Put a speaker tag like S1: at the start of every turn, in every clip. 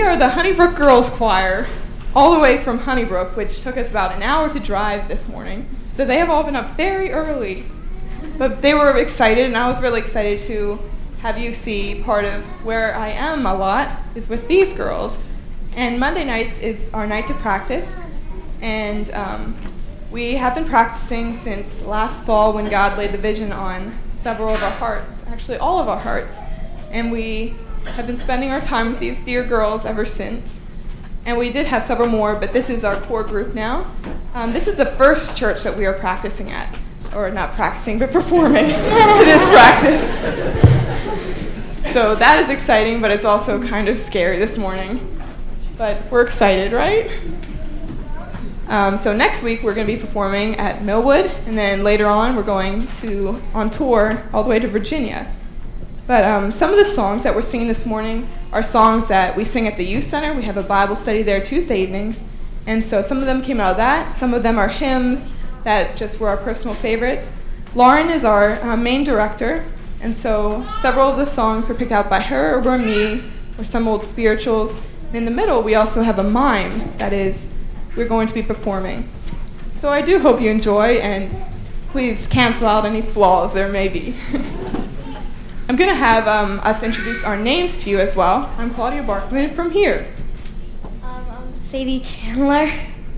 S1: are the Honeybrook Girls Choir, all the way from Honeybrook, which took us about an hour to drive this morning. So they have all been up very early. But they were excited, and I was really excited to have you see part of where I am a lot is with these girls. And Monday nights is our night to practice. And we have been practicing since last fall when God laid the vision on several of our hearts, actually all of our hearts. And we have been spending our time with these dear girls ever since. And we did have several more, but this is our core group now. This is the first church that we are practicing at. Or not practicing, but performing. It is practice. So that is exciting, but it's also kind of scary this morning. But we're excited, right? So next week we're going to be performing at Millwood, and then later on we're going on tour all the way to Virginia. But some of the songs that we're singing this morning are songs that we sing at the youth center. We have a Bible study there Tuesday evenings, and so some of them came out of that. Some of them are hymns that just were our personal favorites. Lauren is our main director, and so several of the songs were picked out by her or by me, or some old spirituals. And in the middle we also have a mime that is we're going to be performing. So I do hope you enjoy, and please cancel out any flaws there may be. I'm going to have us introduce our names to you as well. I'm Claudia Barkman from here.
S2: I'm Sadie Chandler.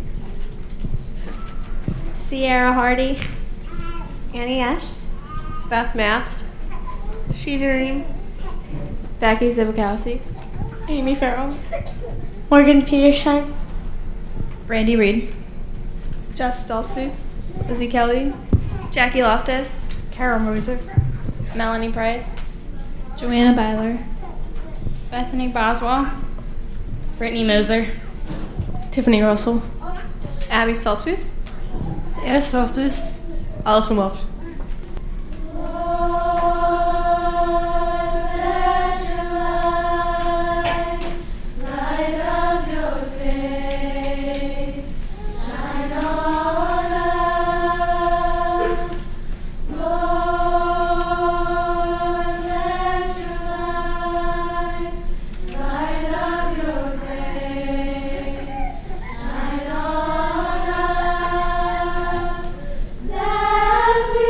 S2: Sierra Hardy. Annie Ash.
S3: Beth Mast.
S2: She Dream.
S3: Becky Zibikowski.
S2: Amy Farrell. Morgan Petersheim.
S3: Brandy Reed.
S2: Jess Delsfus.
S3: Lizzie Kelly.
S2: Jackie Loftus.
S3: Carol Moser.
S2: Melanie Price.
S3: Joanna Byler.
S2: Bethany Boswell.
S3: Brittany Moser. Tiffany Russell.
S2: Abby Stoltzfus.
S3: Sarah Stoltzfus. Allison Welch.
S4: That we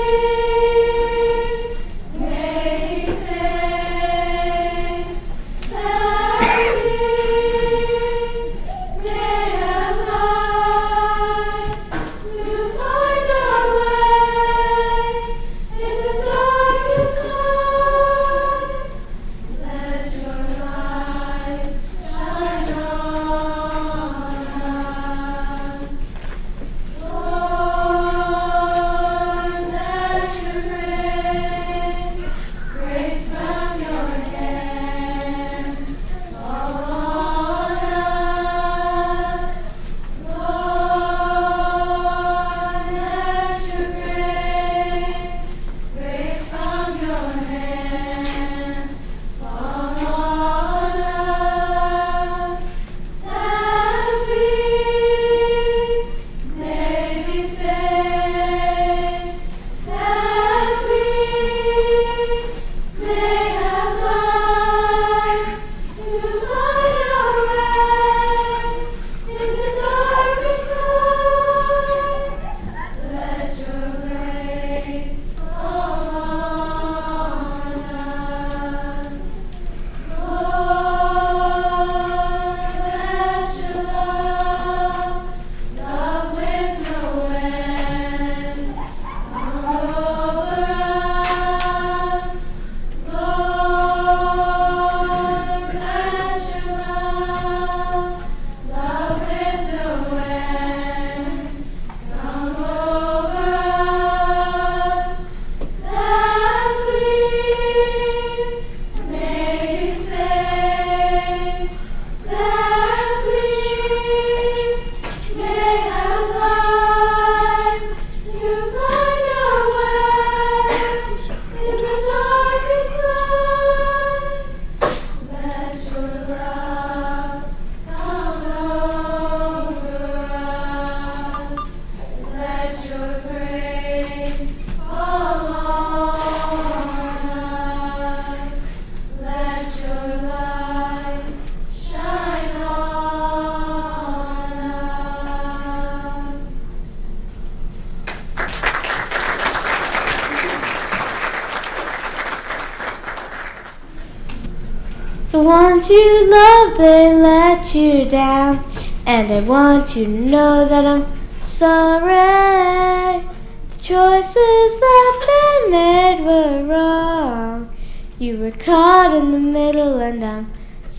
S4: ones you love, they let you down, and I want you to know that I'm sorry. The choices that they made were wrong. You were caught in the middle, and I'm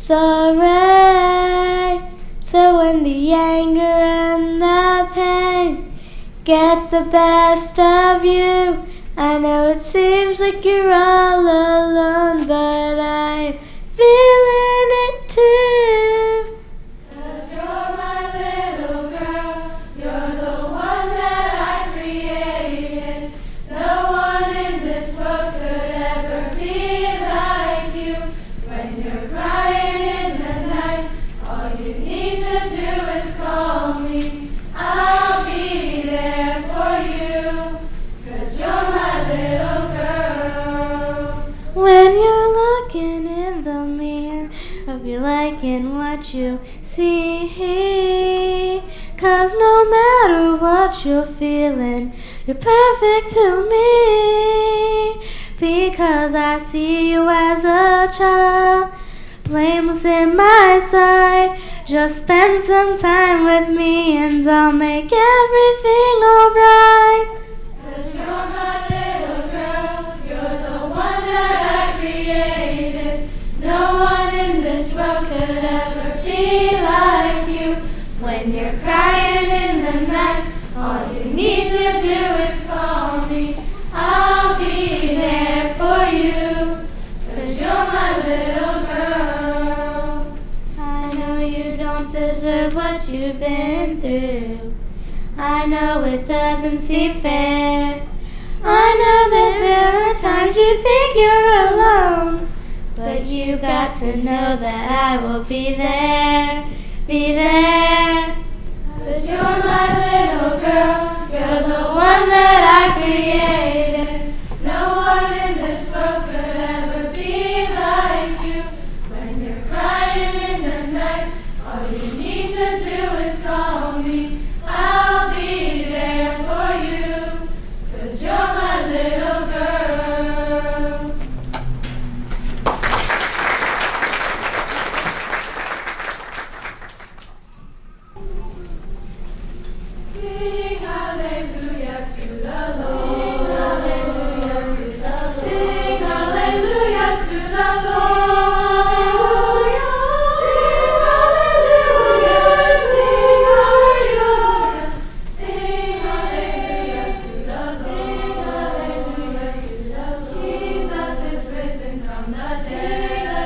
S4: sorry. So when the anger and the pain get the best of you, I know it seems like you're all alone, but I'm feeling it too. 'Cause you're my little girl, you're the one that I created. No one in this world could ever be like you. When you're crying in the night, all you need to do is call me. I'll be there for you, 'cause you're my little girl. When you're looking in the mirror, hope you're liking what you see. 'Cause no matter what you're feeling, you're perfect to me. Because I see you as a child, blameless in my sight. Just spend some time with me and I'll make everything alright. 'Cause you're my little girl, you're the one that I created. No one in this world could ever be like you. When you're crying in the night, all you need to do is call me. I'll be there for you, 'cause you're my little girl. I know you don't deserve what you've been through. I know it doesn't seem fair. I know that there are times you think you're alone, but you got to know that I will be there, be there. 'Cause you're my little girl, you're the one that I created. No one in this world could ever be like you. When you're crying in the night, all you need to do is call me. I'll be there for you, 'cause you're my little girl. Sing hallelujah to the Lord. Sing hallelujah to the Lord. Sing hallelujah, sing hallelujah. Sing hallelujah to the Lord. Jesus is risen from the dead.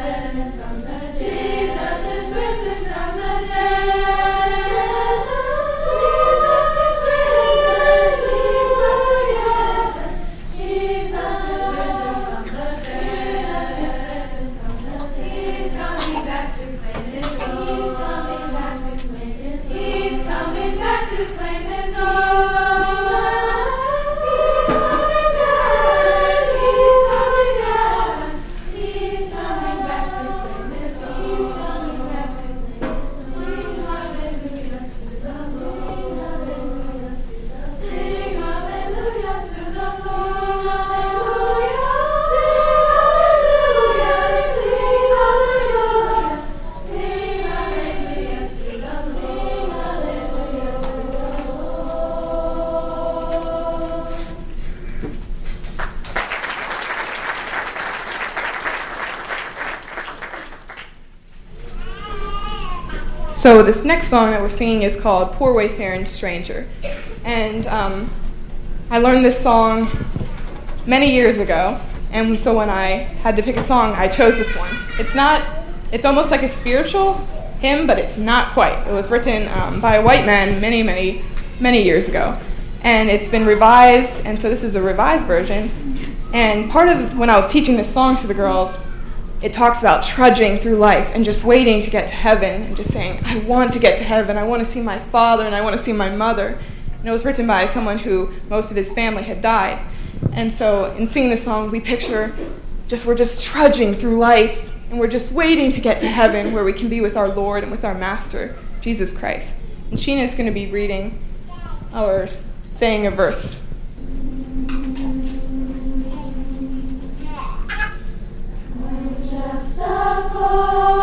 S4: Jesus is risen from the dead. Jesus is risen. Jesus is risen. Jesus is risen from the dead. He's coming back to claim his own. He's coming back to claim his own. He's coming back. He's coming back. He's coming back to claim his own. Sing hallelujah to the Lord. Sing hallelujah to the Lord. Sing hallelujah, sing hallelujah. Sing hallelujah to the Lord.
S1: So this next song that we're singing is called Poor Wayfaring Stranger. And I learned this song many years ago. And so when I had to pick a song, I chose this one. It's almost like a spiritual hymn, but it's not quite. It was written by a white man many years ago. And it's been revised, and so this is a revised version. And part of when I was teaching this song to the girls, it talks about trudging through life and just waiting to get to heaven and just saying, I want to get to heaven, I want to see my father and I want to see my mother. And it was written by someone who most of his family had died. And so in singing this song, we picture we're just trudging through life and we're just waiting to get to heaven where we can be with our Lord and with our Master, Jesus Christ. And Sheena is going to be reading or saying a verse.
S4: Just a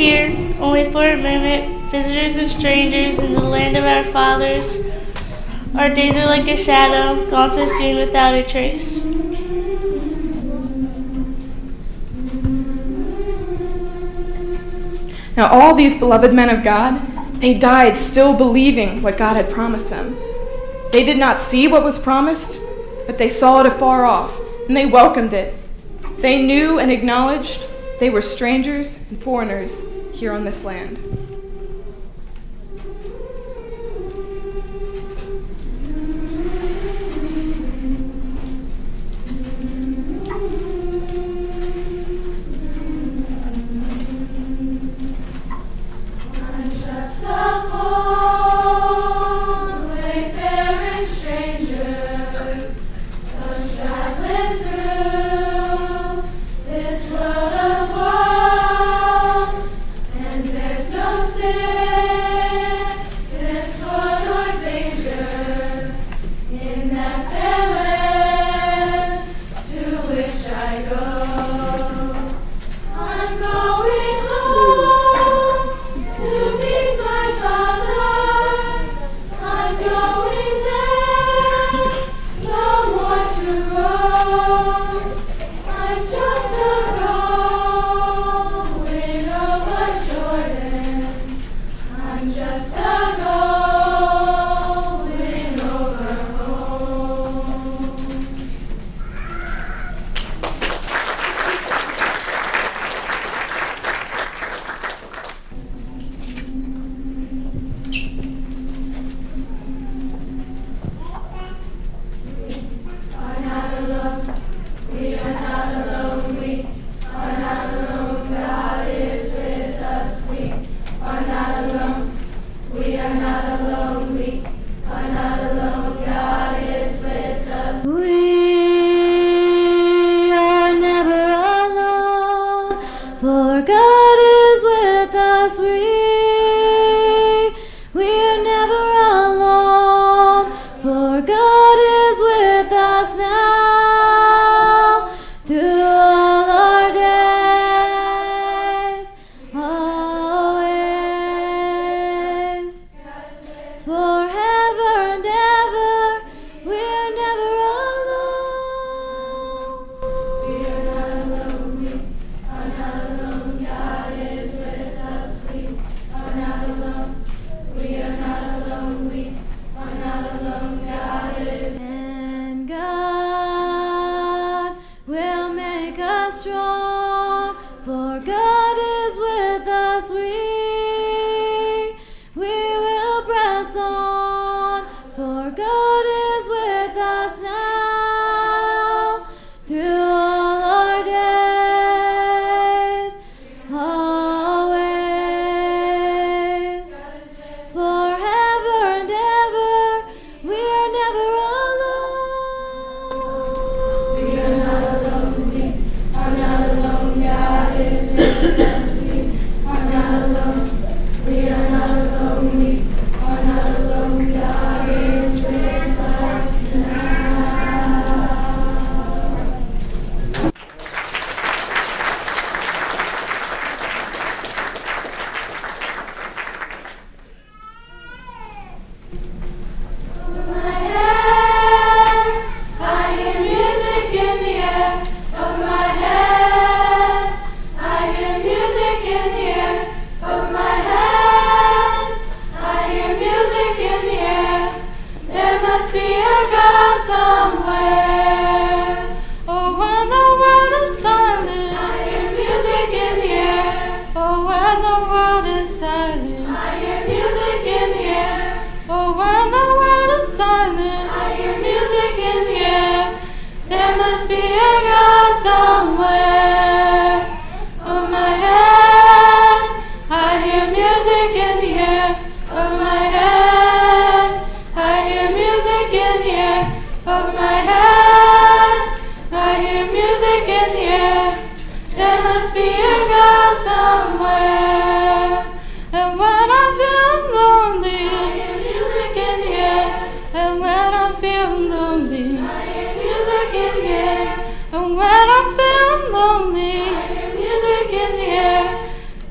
S5: here, only for a moment, visitors and strangers in the land of our fathers. Our days are like a shadow, gone so soon without a trace.
S1: Now all these beloved men of God, they died still believing what God had promised them. They did not see what was promised, but they saw it afar off, and they welcomed it. They knew and acknowledged they were strangers and foreigners here on this land.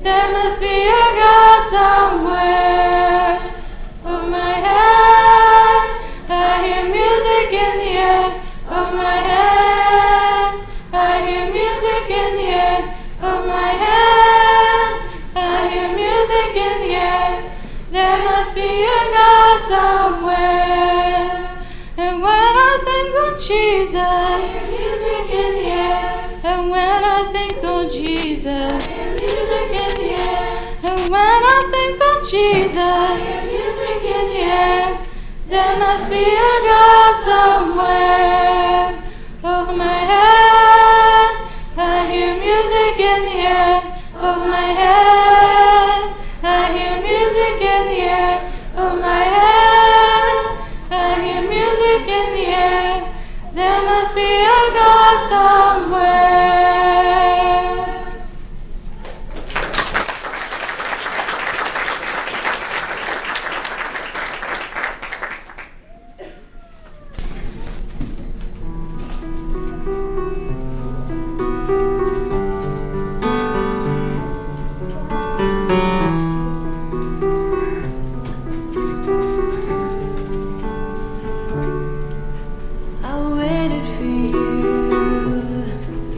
S4: There must be a God somewhere. Of my head, I hear music in the air. Of my head, I hear music in the air. Of my head, I hear music in the air. There must be a God somewhere. And when I think of Jesus, music in the air. And when I think of Jesus, music in the air. And when I think of Jesus, music in the air. There must be a God somewhere. Over my head, I hear music in the air. Over my head, I hear music in the air. Over my head, I hear music in the air. There must be a God somewhere. I waited for you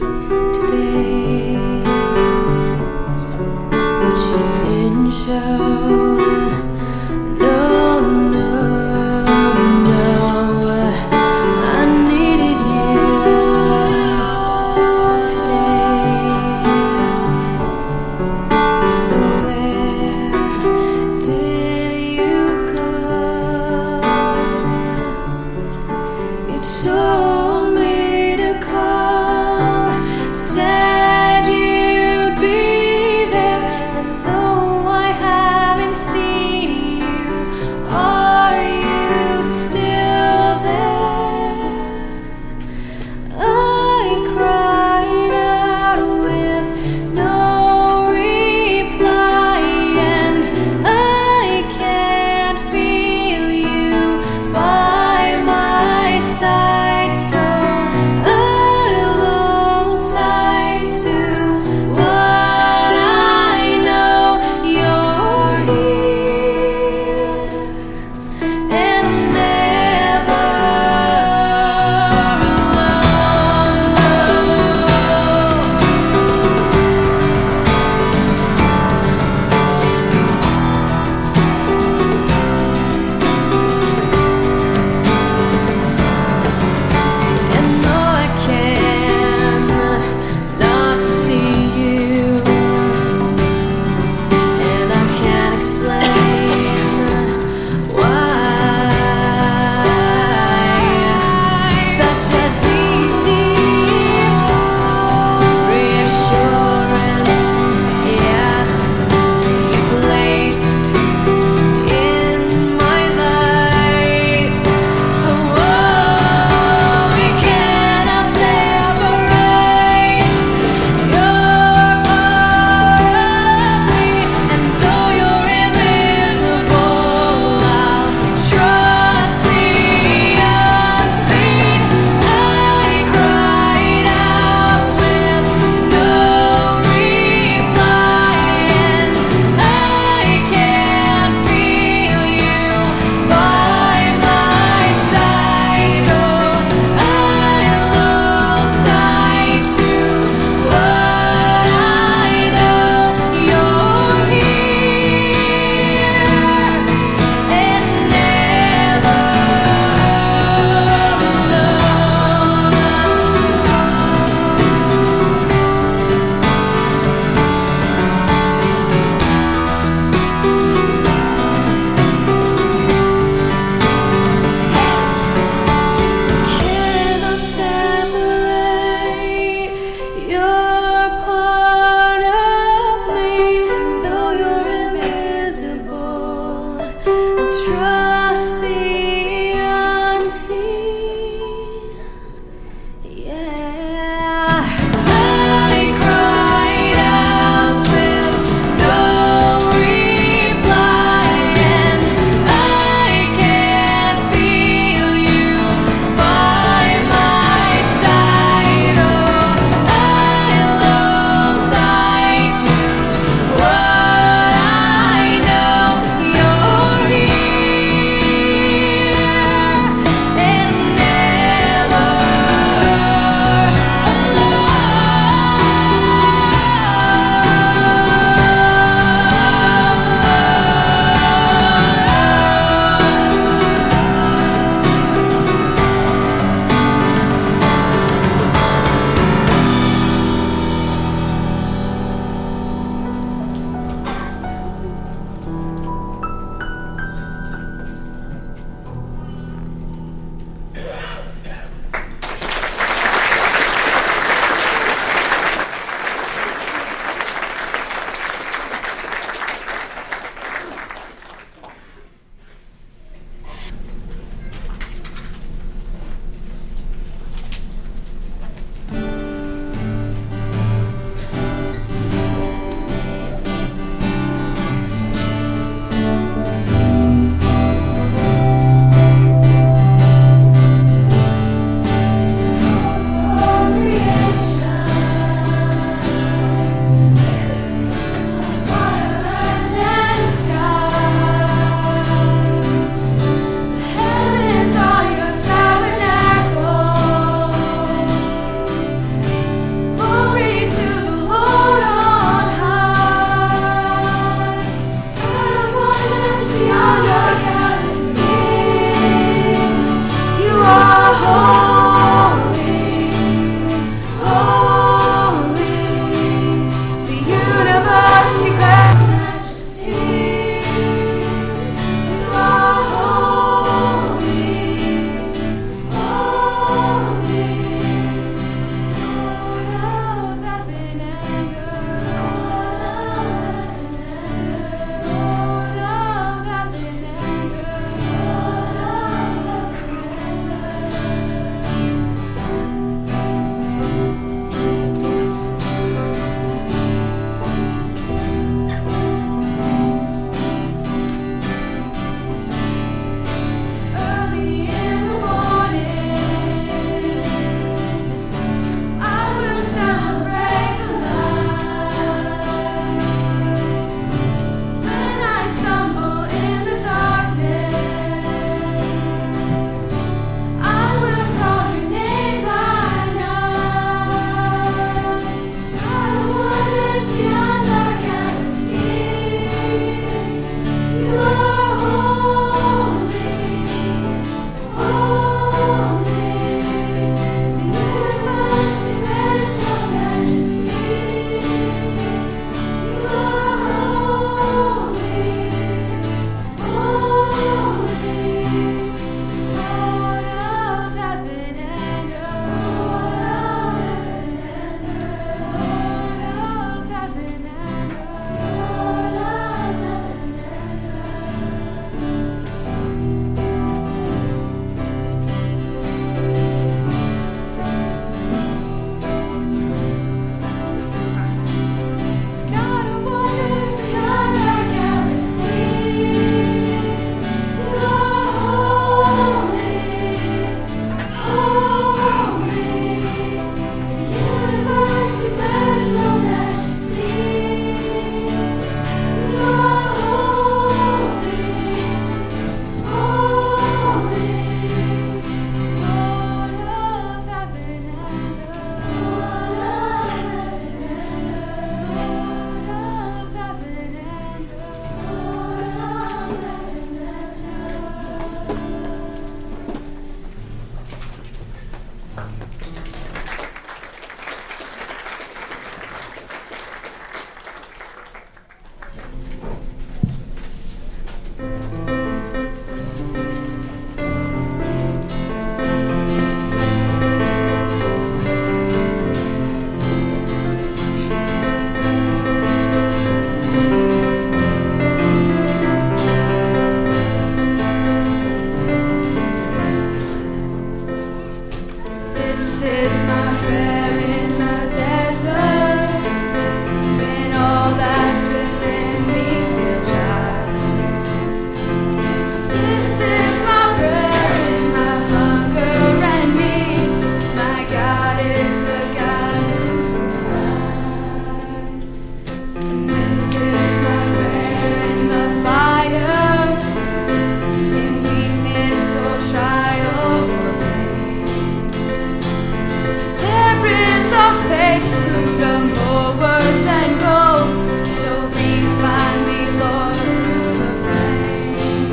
S4: faith proved of more worth than gold. So refine me, Lord, through the flame.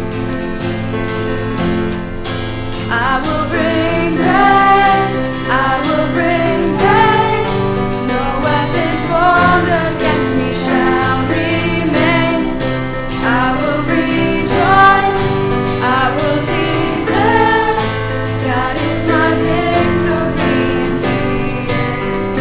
S4: I will bring praise, I will bring praise. No weapon formed against me shall remain. I will rejoice, I will declare, God is my victory and He is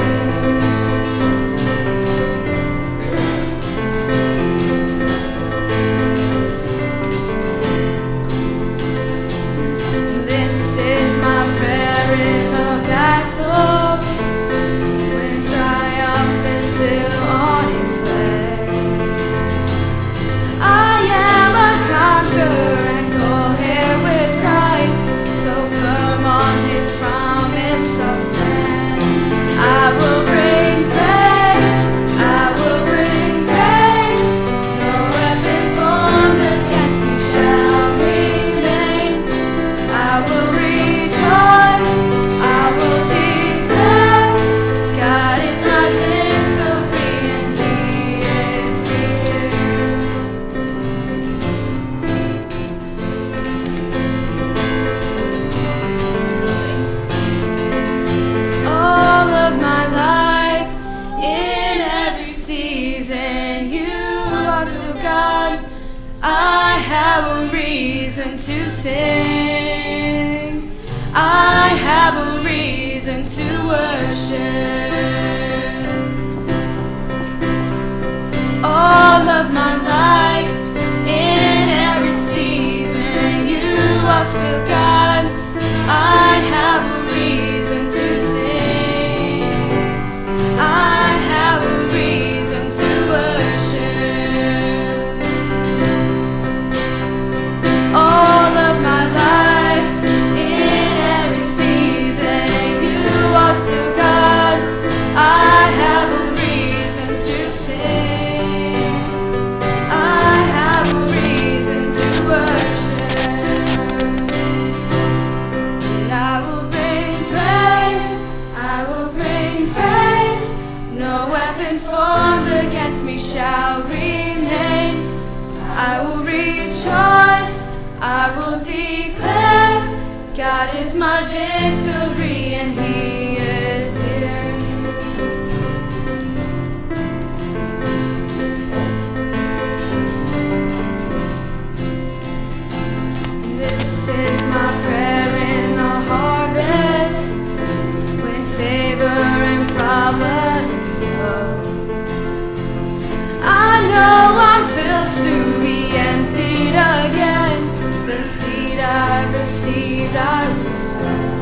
S4: here. This is my prayer in the battle, when triumph is still on its way. I am a conqueror and co-heir with Christ, so firm on His promise I'll stand. I will bring praise, I will bring praise. No weapon formed against me shall remain. I will rejoice, I will declare, God is my victory and He is here. All of my life, in every season, you are still God. I have a reason to sing. I have a reason to worship. All of my life, in every season, you are still God. I have a reason to sing. I have a reason to worship. All of my life, in every season, you are still God. I have a reason to sing. I have a reason to worship. And I will bring praise, I will bring praise. No weapon formed against me shall remain. I will rejoice, I will declare, God is my victory and He is here. This is my prayer in the harvest, when favor and providence flow. I know I'm filled to be emptied again. The seed I received, I will sow.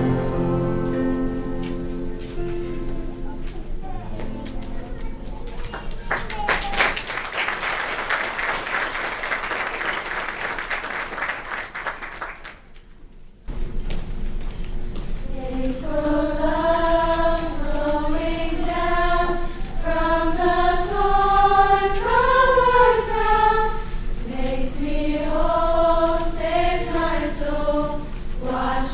S4: Wash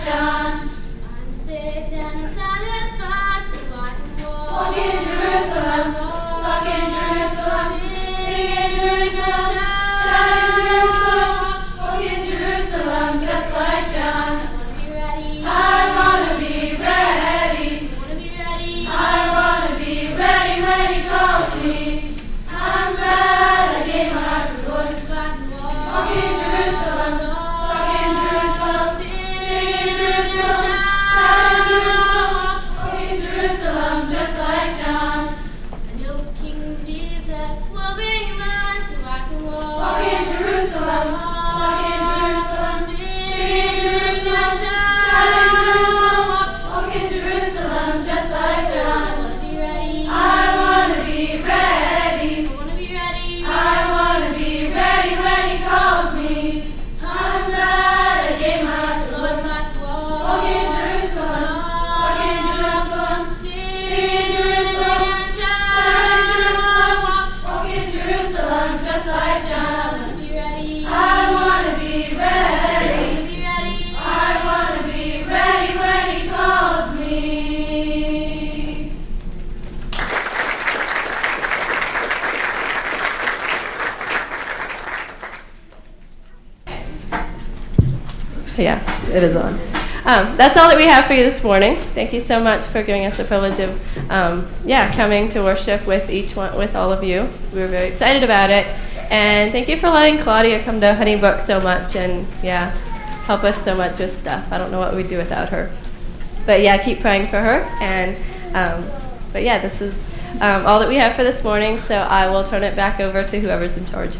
S4: John. I'm saved and I'm satisfied, so I can walk in Jerusalem, talk in Jerusalem, sing in Jerusalem, shout in Jerusalem, walk in Jerusalem, just like John. I wanna be ready. I wanna be ready when He calls me. I'm glad I gave my heart to the Lord. Walk in Jerusalem, talk in Jerusalem, sing in Jerusalem, shout in Jerusalem, walk in Jerusalem, just like John. I know King Jesus will be mine, so I can walk in Jerusalem, talk in Jerusalem, sing in Jerusalem, shout in Jerusalem, walk in Jerusalem, just like John. I wanna be ready. I wanna be ready when He calls me. I'm glad I gave my heart to the Lord. Walk in Jerusalem, talk in Jerusalem, sing in Jerusalem, shout in Jerusalem, walk in Jerusalem, just like John. I wanna be ready. I wanna be ready when He calls me.
S6: Yeah, it is on. That's all that we have for you this morning. Thank you so much for giving us the privilege of, coming to worship with with all of you. We were very excited about it, and thank you for letting Claudia come to Honeybrook so much and help us so much with stuff. I don't know what we'd do without her, but keep praying for her. And this is all that we have for this morning. So I will turn it back over to whoever's in charge.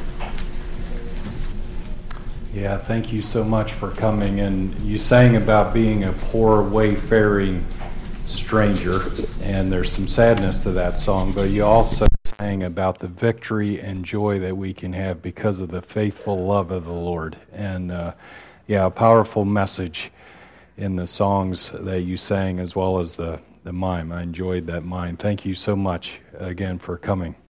S7: Yeah, thank you so much for coming. And you sang about being a poor wayfaring stranger, and there's some sadness to that song, but you also sang about the victory and joy that we can have because of the faithful love of the Lord. And a powerful message in the songs that you sang, as well as the mime. I enjoyed that mime. Thank you so much again for coming.